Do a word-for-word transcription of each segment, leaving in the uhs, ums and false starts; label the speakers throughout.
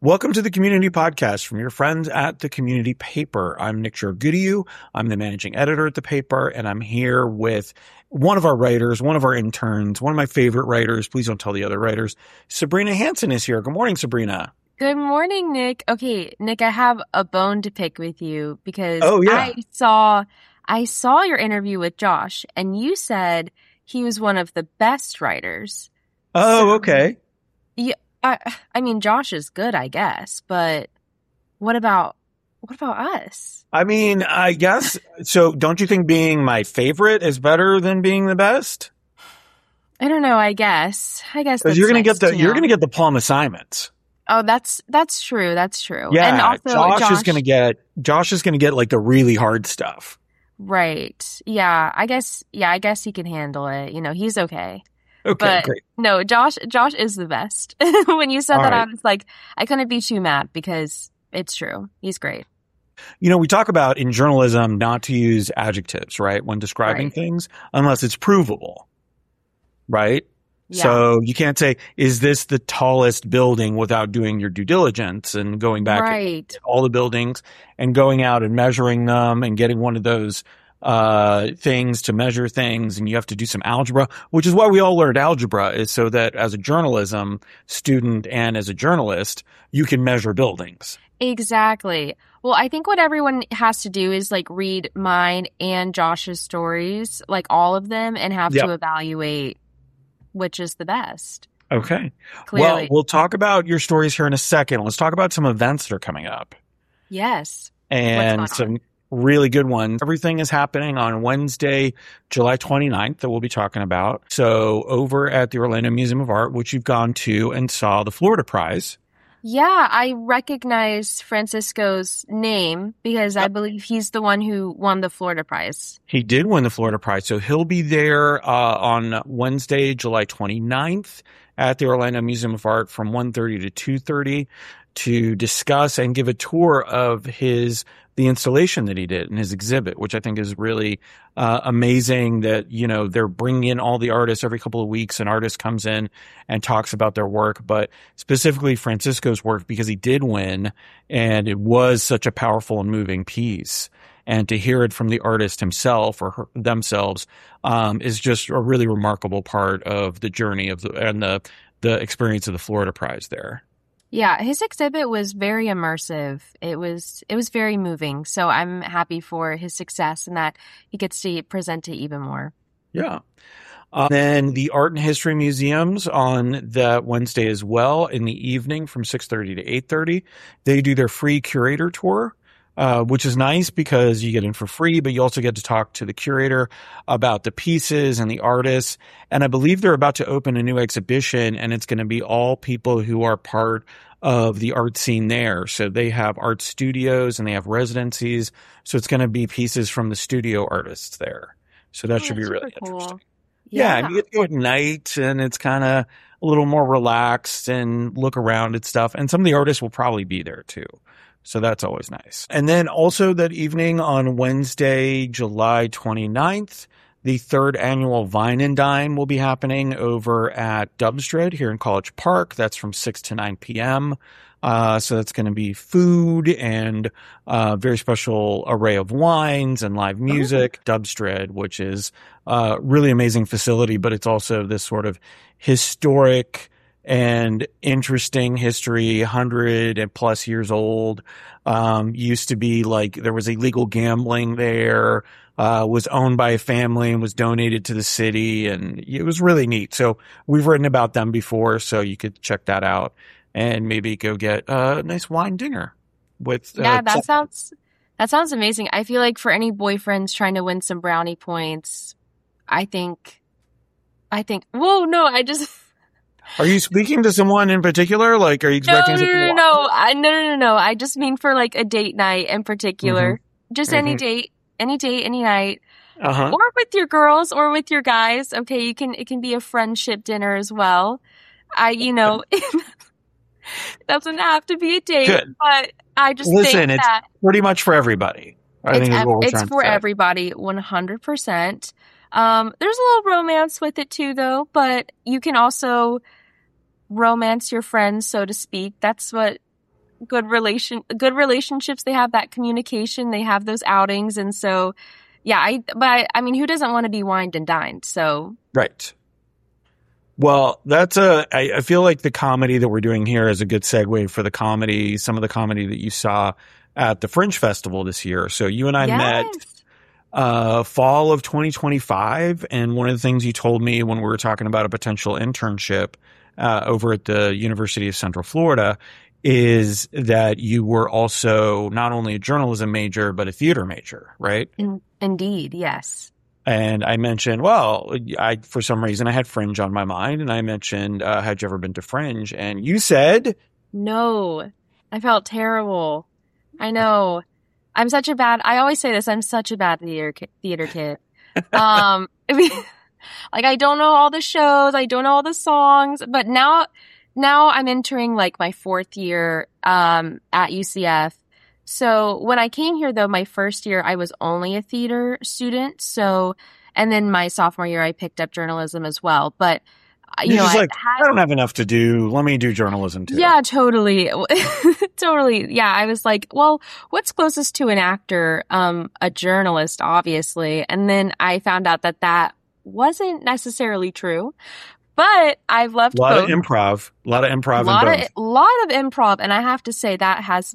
Speaker 1: Welcome to the Community Podcast from your friends at the Community Paper. I'm Nick Jargoodiu. I'm the managing editor at the paper, and I'm here with one of our writers, one of our interns, one of my favorite writers. Please don't tell the other writers. Sabrina Hanson is here. Good morning, Sabrina.
Speaker 2: Good morning, Nick. Okay, Nick, I have a bone to pick with you because
Speaker 1: oh, yeah.
Speaker 2: I saw I saw your interview with Josh, and you said he was one of the best writers.
Speaker 1: Oh,
Speaker 2: so,
Speaker 1: okay.
Speaker 2: Yeah. I, I mean, Josh is good, I guess, but what about what about us?
Speaker 1: I mean, I guess, so don't you think being my favorite is better than being the best?
Speaker 2: I don't know, I guess. I guess
Speaker 1: Because
Speaker 2: that's
Speaker 1: you're going to
Speaker 2: nice
Speaker 1: get the
Speaker 2: to
Speaker 1: you're
Speaker 2: know.
Speaker 1: going to get the Palm assignments.
Speaker 2: Oh, that's that's true. That's true.
Speaker 1: Yeah,
Speaker 2: and also,
Speaker 1: Josh,
Speaker 2: Josh
Speaker 1: is going to get Josh is going to get like the really hard stuff.
Speaker 2: Right. Yeah, I guess yeah, I guess he can handle it. You know, he's okay.
Speaker 1: Okay,
Speaker 2: but
Speaker 1: great.
Speaker 2: No, Josh Josh is the best. When you said
Speaker 1: All
Speaker 2: that,
Speaker 1: right.
Speaker 2: I was like, I couldn't be too mad because it's true. He's great.
Speaker 1: You know, we talk about in journalism not to use adjectives, right, when describing
Speaker 2: Right.
Speaker 1: things, unless it's provable, right?
Speaker 2: Yeah.
Speaker 1: So you can't say, is this the tallest building without doing your due diligence and going back
Speaker 2: Right.
Speaker 1: at all the buildings and going out and measuring them and getting one of those uh things to measure things, and you have to do some algebra, which is why we all learned algebra, is so that as a journalism student and as a journalist, you can measure buildings.
Speaker 2: Exactly. Well, I think what everyone has to do is like read mine and Josh's stories, like all of them, and have
Speaker 1: Yep.
Speaker 2: to evaluate which is the best.
Speaker 1: Okay.
Speaker 2: Clearly.
Speaker 1: Well, we'll talk about your stories here in a second. Let's talk about some events that are coming up.
Speaker 2: Yes.
Speaker 1: And
Speaker 2: What's going
Speaker 1: some really good ones. Everything is happening on Wednesday, July twenty-ninth that we'll be talking about. So over at the Orlando Museum of Art, which you've gone to and saw the Florida Prize.
Speaker 2: Yeah, I recognize Francisco's name because I
Speaker 1: Yep.
Speaker 2: believe he's the one who won the Florida Prize.
Speaker 1: He did win the Florida Prize. So he'll be there uh, on Wednesday, July twenty-ninth at the Orlando Museum of Art from one thirty to two thirty to discuss and give a tour of his the installation that he did in his exhibit, which I think is really uh, amazing that, you know, they're bringing in all the artists every couple of weeks. An artist comes in and talks about their work, but specifically Francisco's work because he did win and it was such a powerful and moving piece. And to hear it from the artist himself or her, themselves um, is just a really remarkable part of the journey of the and the the experience of the Florida Prize there.
Speaker 2: Yeah, his exhibit was very immersive. It was it was very moving. So I'm happy for his success and that he gets to present it even more.
Speaker 1: Yeah. Uh, then the Art and History Museums on that Wednesday as well in the evening from six thirty to eight thirty. They do their free curator tour, uh, which is nice because you get in for free, but you also get to talk to the curator about the pieces and the artists. And I believe they're about to open a new exhibition, and it's going to be all people who are part of the art scene there. So they have art studios and they have residencies. So it's going to be pieces from the studio artists there. So that
Speaker 2: Oh,
Speaker 1: should be
Speaker 2: that's
Speaker 1: really
Speaker 2: super cool.
Speaker 1: interesting. Yeah, and you get to go at night, and it's kind of a little more relaxed and look around at stuff. And some of the artists will probably be there too. So that's always nice. And then also that evening on Wednesday, July twenty-ninth, the third annual Vine and Dine will be happening over at Dubstred here in College Park. That's from six to nine p.m. Uh, so that's going to be food and a very special array of wines and live music. Oh. Dubstred, which is a really amazing facility, but it's also this sort of historic and interesting history, one hundred plus years old. Um, used to be like there was illegal gambling there, uh, was owned by a family and was donated to the city. And it was really neat. So we've written about them before, so you could check that out and maybe go get a nice wine dinner with. Uh,
Speaker 2: Yeah, that
Speaker 1: some-
Speaker 2: sounds that sounds amazing. I feel like for any boyfriends trying to win some brownie points, I think, I think. Whoa, no, I just.
Speaker 1: Are you speaking to someone in particular? Like, are you
Speaker 2: No,
Speaker 1: expecting
Speaker 2: no,
Speaker 1: something?
Speaker 2: no, no, no. I, no, no, no, no. I just mean for like a date night in particular. Just any
Speaker 1: Mhm.
Speaker 2: date, any date, any night,
Speaker 1: Uh huh.
Speaker 2: or with your girls, or with your guys. Okay, you can. It can be a friendship dinner as well. I, you know, it doesn't have to be a date,
Speaker 1: Good.
Speaker 2: but I just
Speaker 1: Listen,
Speaker 2: think
Speaker 1: it's
Speaker 2: that
Speaker 1: pretty much for everybody. I
Speaker 2: it's
Speaker 1: think is
Speaker 2: ev-
Speaker 1: what we're
Speaker 2: it's
Speaker 1: trying
Speaker 2: for
Speaker 1: to say.
Speaker 2: everybody, one hundred percent. Um, there's a little romance with it too, though. But you can also romance your friends, so to speak. That's what good relation, good relationships. They have that communication. They have those outings. And so, yeah, I, but I mean, who doesn't want to be wined and dined? So.
Speaker 1: Right. Well, that's a, I, I feel like the comedy that we're doing here is a good segue for the comedy, some of the comedy that you saw at the Fringe Festival this year. So you and I
Speaker 2: Yes.
Speaker 1: met uh, fall of twenty twenty-five. And one of the things you told me when we were talking about a potential internship uh, over at the University of Central Florida is that you were also not only a journalism major, but a theater major, right?
Speaker 2: In, indeed. Yes.
Speaker 1: And I mentioned, well, I, for some reason I had Fringe on my mind, and I mentioned, uh, had you ever been to Fringe? And you said,
Speaker 2: No, I felt terrible. I know. I'm such a bad, I always say this, I'm such a bad theater, ki- theater kid. Um, I mean, like I don't know all the shows, I don't know all the songs, but now, now I'm entering like my fourth year, um, at U C F. So when I came here though, my first year, I was only a theater student. So, and then my sophomore year, I picked up journalism as well. But, uh, you
Speaker 1: you're
Speaker 2: know,
Speaker 1: just
Speaker 2: I
Speaker 1: like,
Speaker 2: had,
Speaker 1: I don't have enough to do. Let me do journalism too.
Speaker 2: yeah, totally. Totally. Yeah. I was like, well, what's closest to an actor? Um, a journalist, obviously. And then I found out that that wasn't necessarily true, but I've loved
Speaker 1: A lot
Speaker 2: both.
Speaker 1: of improv, a lot of improv
Speaker 2: A
Speaker 1: in
Speaker 2: lot
Speaker 1: both.
Speaker 2: of, lot of improv. And I have to say that has,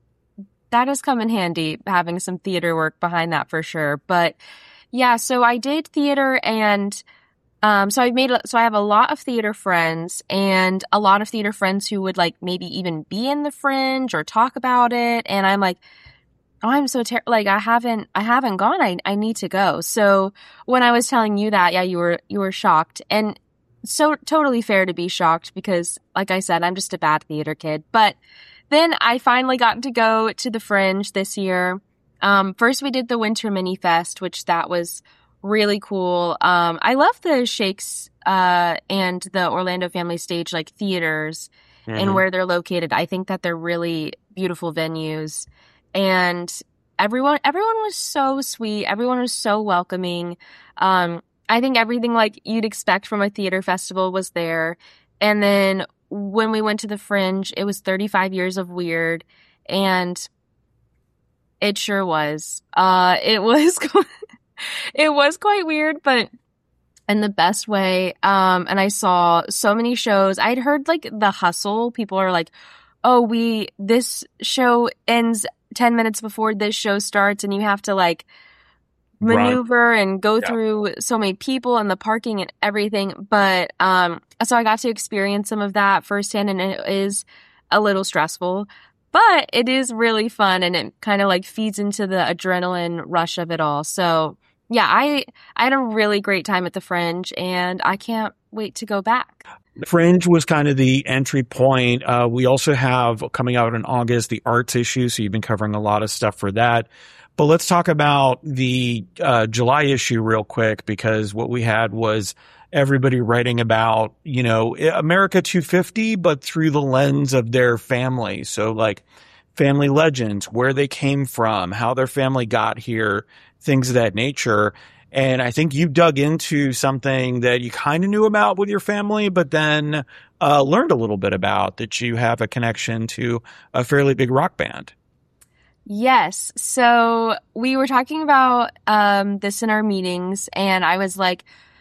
Speaker 2: that has come in handy, having some theater work behind that for sure. But yeah, so I did theater and, um, so I've made, so I have a lot of theater friends and a lot of theater friends who would like maybe even be in the Fringe or talk about it. And I'm like, oh, I'm so ter- like, I haven't, I haven't gone. I, I need to go. So when I was telling you that, yeah, you were, you were shocked, and so totally fair to be shocked because like I said, I'm just a bad theater kid. But then I finally got to go to the Fringe this year. Um, first we did the Winter Mini Fest, which that was really cool. Um, I love the Shakes, uh, and the Orlando Family Stage, like theaters
Speaker 1: Mhm.
Speaker 2: and where they're located. I think that they're really beautiful venues, and everyone, everyone was so sweet. Everyone was so welcoming. Um, I think everything like you'd expect from a theater festival was there. And then when we went to the Fringe, it was thirty-five years of weird, and it sure was. Uh, it was, it was quite weird, but in the best way. Um, and I saw so many shows. I'd heard like The Hustle. People are like, oh, we, this show ends ten minutes before this show starts, and you have to like
Speaker 1: Run.
Speaker 2: maneuver and go
Speaker 1: Yeah.
Speaker 2: through so many people and the parking and everything. But, um, so I got to experience some of that firsthand, and it is a little stressful, but it is really fun, and it kind of like feeds into the adrenaline rush of it all. So yeah, I, I had a really great time at the Fringe, and I can't wait to go back.
Speaker 1: Fringe was kind of the entry point. Uh, we also have coming out in August, the arts issue. So you've been covering a lot of stuff for that. But let's talk about the uh, July issue real quick, because what we had was everybody writing about, you know, America two fifty, but through the lens of their family. So like family legends, where they came from, how their family got here, things of that nature. And I think you dug into something that you kind of knew about with your family, but then uh, learned a little bit about, that you have a connection to a fairly big rock band.
Speaker 2: Yes. So we were talking about um, this in our meetings, and I was like,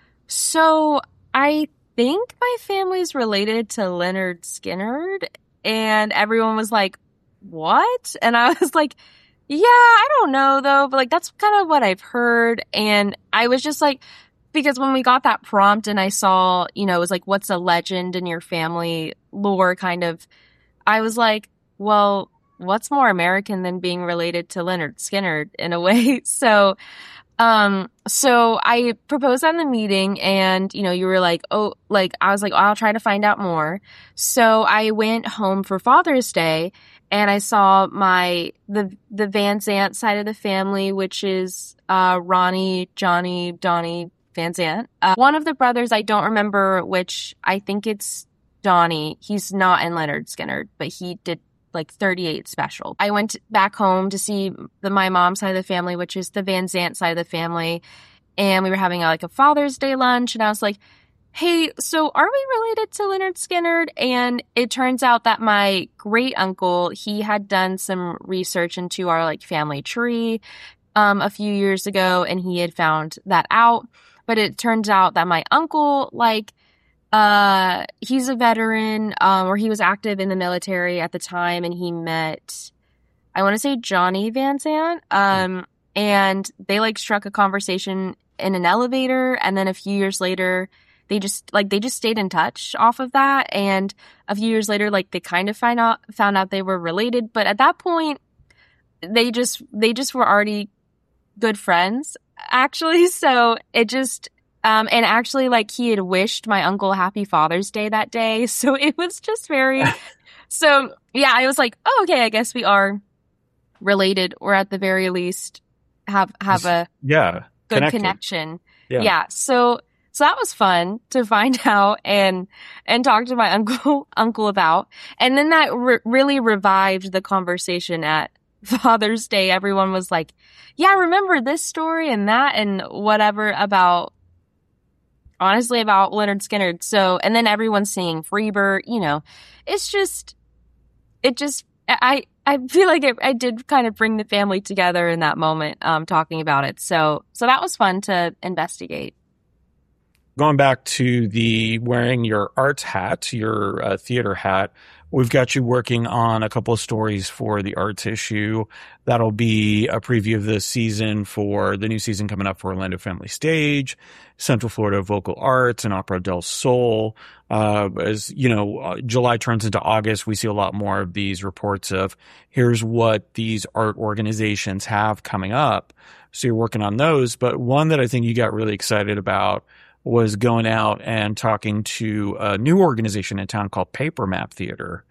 Speaker 2: so I think my family's related to Leonard Skinner. And everyone was like, what? And I was like, yeah, I don't know though, but like that's kind of what I've heard. And I was just like, because when we got that prompt and I saw, you know, it was like, what's a legend in your family lore kind of, I was like, well, what's more American than being related to Leonard Skinner in a way? So, um, so I proposed that in the meeting, and, you know, you were like, oh, like, I was like, oh, I'll try to find out more. So I went home for Father's Day, and I saw my, the, the Van Zant side of the family, which is, uh, Ronnie, Johnny, Donnie Van Zant. Uh, one of the brothers, I don't remember which, I think it's Donnie. He's not in Leonard Skinner, but he did like thirty-eight special. I went back home to see the, my mom's side of the family, which is the Van Zant side of the family. And we were having a, like a Father's Day lunch. And I was like, hey, so are we related to Leonard Skinner? And it turns out that my great uncle, he had done some research into our like family tree um, a few years ago, and he had found that out. But it turns out that my uncle, like, uh, he's a veteran, um, or he was active in the military at the time, and he met, I want to say Johnny Van Zant, um, and they like struck a conversation in an elevator, and then a few years later, they just like they just stayed in touch off of that, and a few years later, like they kind of find out found out they were related, but at that point, they just they just were already good friends, actually. So it just um, and actually, like he had wished my uncle Happy Father's Day that day, so it was just very. So yeah, I was like, oh, okay, I guess we are related, or at the very least have have a
Speaker 1: yeah
Speaker 2: good
Speaker 1: connected.
Speaker 2: connection.
Speaker 1: Yeah.
Speaker 2: yeah. So so that was fun to find out and and talk to my uncle uncle about. And then that re- really revived the conversation at Father's Day. Everyone was like, yeah, remember this story and that and whatever about, honestly, about Leonard Skinner. So, and then everyone's singing Freebird, you know, it's just, it just, I, I feel like it, I did kind of bring the family together in that moment, um, talking about it. So, so that was fun to investigate.
Speaker 1: Going back to the wearing your arts hat, your uh, theater hat, we've got you working on a couple of stories for the arts issue. That'll be a preview of the season for the new season coming up for Orlando Family Stage, Central Florida Vocal Arts, and Opera del Sol. Uh, as you know, uh, July turns into August, we see a lot more of these reports of here's what these art organizations have coming up. So you're working on those. But one that I think you got really excited about was going out and talking to a new organization in town called Paper Map Theater.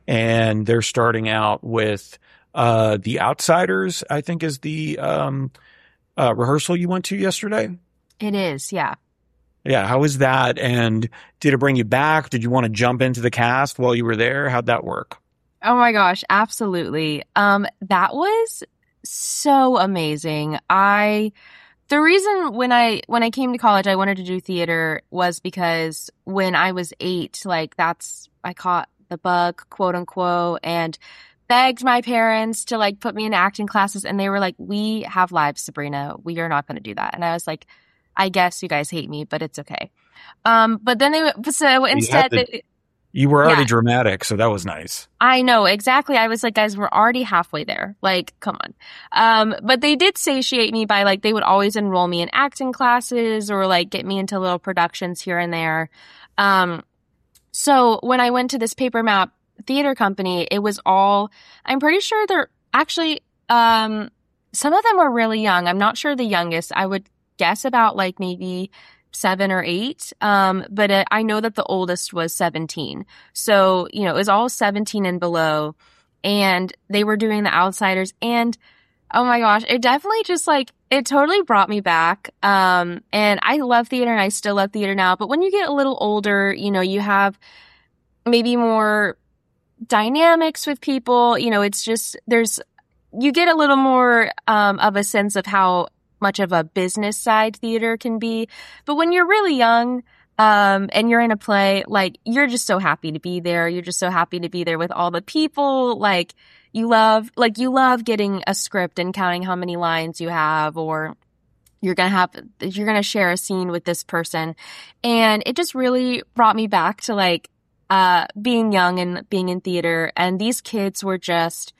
Speaker 1: And they're starting out with uh, The Outsiders, I think is the um, uh, rehearsal you went to yesterday.
Speaker 2: It is, yeah.
Speaker 1: Yeah, how was that? And did it bring you back? Did you want to jump into the cast while you were there? How'd that work?
Speaker 2: Oh my gosh, absolutely. Um, that was so amazing. I... The reason when I when I came to college I wanted to do theater was because when I was eight, like that's I caught the bug, quote unquote, and begged my parents to like put me in acting classes, and they were like, "We have lives, Sabrina. We are not going to do that." And I was like, "I guess you guys hate me, but it's okay." Um, but then they so instead.
Speaker 1: You,
Speaker 2: they,
Speaker 1: you were already
Speaker 2: yeah.
Speaker 1: dramatic, so that was nice.
Speaker 2: I know, exactly. I was like, guys, we're already halfway there. Like, come on. Um, but they did satiate me by like, they would always enroll me in acting classes or like get me into little productions here and there. Um, so when I went to this Paper Map theater company, it was all, I'm pretty sure they're actually, um, some of them were really young. I'm not sure the youngest. I would guess about like maybe seven or eight. Um, but uh, I know that the oldest was seventeen. So, you know, it was all seventeen and below, and they were doing The Outsiders. And oh my gosh, it definitely just like, it totally brought me back. Um, and I love theater and I still love theater now. But when you get a little older, you know, you have maybe more dynamics with people, you know, it's just, there's, you get a little more, um, of a sense of how much of a business side theater can be. But when you're really young, um, and you're in a play, like, you're just so happy to be there. You're just so happy to be there with all the people. Like, you love, like, you love getting a script and counting how many lines you have, or you're going to have, you're going to share a scene with this person. And it just really brought me back to like, uh, being young and being in theater. And these kids were just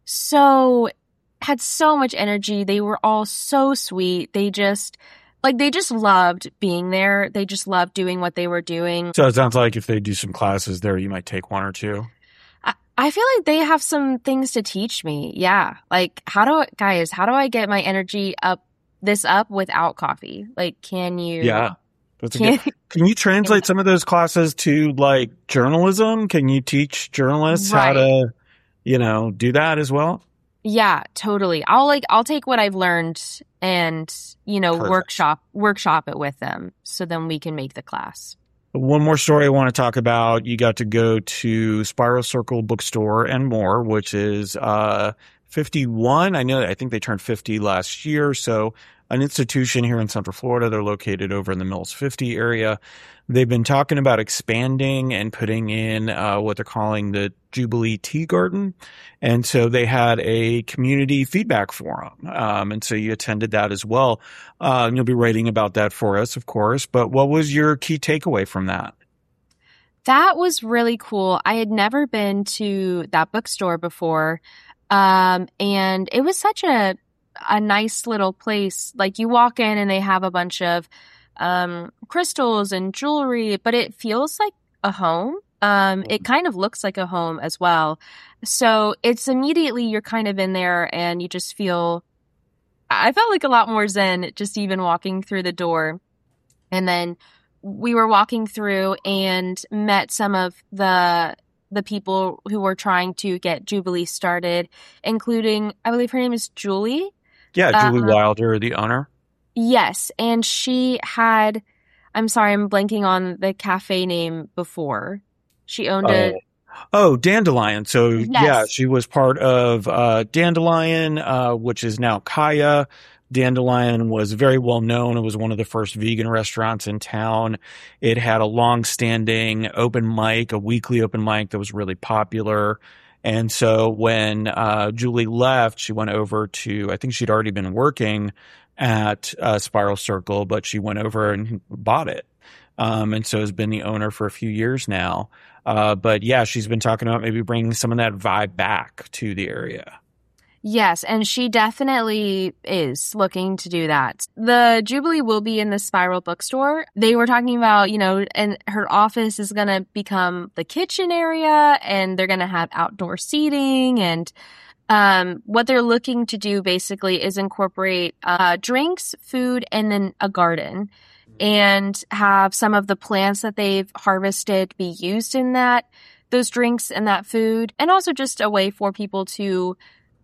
Speaker 2: so had so much energy. They were all so sweet. They just, like, they just loved being there. They just loved doing what they were doing.
Speaker 1: So it sounds like if they do some classes there, you might take one or two.
Speaker 2: I, I feel like they have some things to teach me. Yeah. Like, how do, guys, how do I get my energy up, this up without coffee? Like, can you?
Speaker 1: Yeah. That's a
Speaker 2: can,
Speaker 1: good, can you translate some of those classes to, like, journalism? Can you teach journalists
Speaker 2: right.
Speaker 1: how to, you know, do that as well?
Speaker 2: Yeah, totally. I'll like, I'll take what I've learned and, you know,
Speaker 1: Perfect.
Speaker 2: workshop, workshop it with them. So then we can make the class.
Speaker 1: One more story I want to talk about. You got to go to Spiral Circle Bookstore and More, which is, uh, fifty-one. I know, I think they turned fifty last year. So an institution here in Central Florida. They're located over in the Mills fifty area. They've been talking about expanding and putting in uh, what they're calling the Jubilee Tea Garden. And so they had a community feedback forum. Um, and so you attended that as well. Uh, and you'll be writing about that for us, of course. But what was your key takeaway from that?
Speaker 2: That was really cool. I had never been to that bookstore before. Um, and it was such a, a nice little place. Like you walk in and they have a bunch of, um, crystals and jewelry, but it feels like a home. Um, it kind of looks like a home as well. So it's immediately you're kind of in there and you just feel, I felt like a lot more zen just even walking through the door. And then we were walking through and met some of the the people who were trying to get Jubilee started, including, I believe her name is Julie.
Speaker 1: Yeah, Julie
Speaker 2: uh,
Speaker 1: Wilder, the owner.
Speaker 2: Yes, and she had, I'm sorry, I'm blanking on the cafe name before. She owned
Speaker 1: Oh.
Speaker 2: a...
Speaker 1: Oh, Dandelion. So,
Speaker 2: Yes.
Speaker 1: yeah, she was part of uh, Dandelion, uh, which is now Kaya. Dandelion was very well known. It was one of the first vegan restaurants in town. It had a long-standing open mic, a weekly open mic that was really popular. And so when uh, Julie left, she went over to, I think she'd already been working at uh, Spiral Circle, but she went over and bought it. Um, and so has been the owner for a few years now. Uh, but yeah, she's been talking about maybe bringing some of that vibe back to the area.
Speaker 2: Yes, and she definitely is looking to do that. The Jubilee will be in the Spiral bookstore. They were talking about, you know, and her office is going to become the kitchen area, and they're going to have outdoor seating. And um, what they're looking to do basically is incorporate uh, drinks, food, and then a garden, and have some of the plants that they've harvested be used in that, those drinks and that food, and also just a way for people to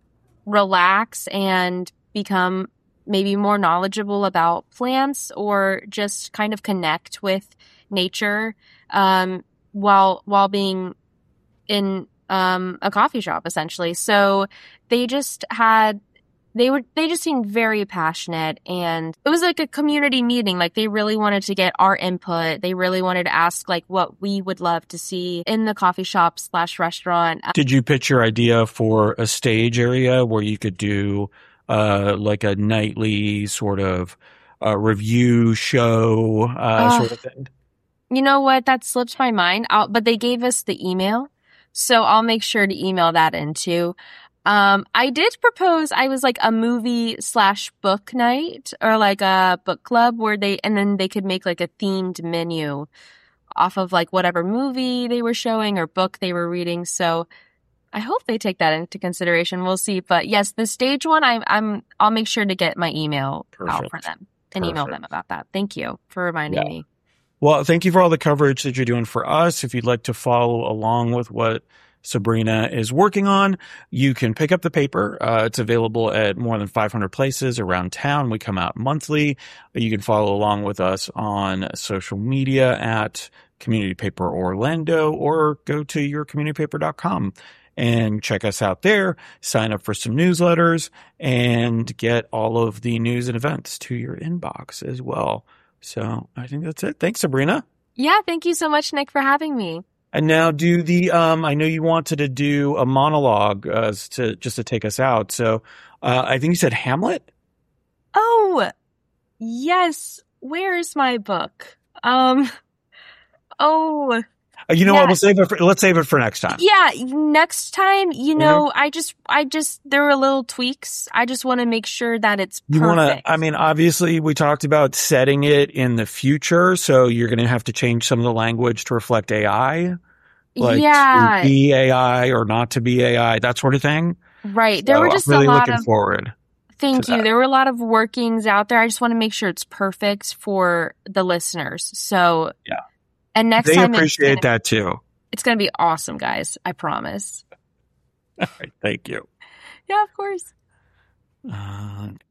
Speaker 2: relax and become maybe more knowledgeable about plants, or just kind of connect with nature um, while while being in um, a coffee shop, essentially. So they just had they were they just seemed very passionate, and it was like a community meeting. Like they really wanted to get our input. They really wanted to ask like what we would love to see in the coffee shop slash restaurant.
Speaker 1: Did you pitch your idea for a stage area where you could do uh, like a nightly sort of uh, review show uh,
Speaker 2: Uh,
Speaker 1: sort of thing?
Speaker 2: You know what? That slipped my mind. I'll, but they gave us the email, so I'll make sure to email that in too. Um, I did propose, I was like a movie slash book night, or like a book club where they, and then they could make like a themed menu off of like whatever movie they were showing or book they were reading. So I hope they take that into consideration. We'll see. But yes, the stage one, I'm, I'm, I'll make sure to get my email out for
Speaker 1: Perfect.
Speaker 2: them and email them
Speaker 1: Perfect.
Speaker 2: about that. Thank you for reminding
Speaker 1: Yeah.
Speaker 2: me.
Speaker 1: Well, thank you for all the coverage that you're doing for us. If you'd like to follow along with what Sabrina is working on, you can pick up the paper. Uh, it's available at more than five hundred places around town. We come out monthly. You can follow along with us on social media at Community Paper Orlando, or go to your community paper dot com and check us out there. Sign up for some newsletters and get all of the news and events to your inbox as well. So I think that's it. Thanks, Sabrina.
Speaker 2: Yeah. Thank you so much, Nick, for having me.
Speaker 1: And now do the, um, I know you wanted to do a monologue, uh, to, just to take us out. So, uh, I think you said Hamlet.
Speaker 2: Oh, yes. Where is my book? Um, oh,
Speaker 1: Uh, you know what? We'll
Speaker 2: yes.
Speaker 1: save it for, let's save it for next time.
Speaker 2: Yeah, next time, you know, I just, I just, there were little tweaks. I just want to make sure that it's
Speaker 1: You want
Speaker 2: perfect.
Speaker 1: to, I mean, obviously we talked about setting it in the future. So you're going to have to change some of the language to reflect A I, like
Speaker 2: Yeah,
Speaker 1: to be A I or not to be A I, that sort of thing.
Speaker 2: right. There
Speaker 1: So
Speaker 2: were
Speaker 1: I'm
Speaker 2: just a
Speaker 1: really
Speaker 2: lot
Speaker 1: looking
Speaker 2: of,
Speaker 1: forward
Speaker 2: thank
Speaker 1: to
Speaker 2: you.
Speaker 1: that.
Speaker 2: There were a lot of workings out there. I just want to make sure it's perfect for the listeners. So,
Speaker 1: Yeah.
Speaker 2: and next
Speaker 1: They
Speaker 2: time it's
Speaker 1: appreciate
Speaker 2: gonna,
Speaker 1: that too.
Speaker 2: it's going to be awesome, guys. I promise.
Speaker 1: All right. Thank you.
Speaker 2: Yeah, of course.
Speaker 1: Uh,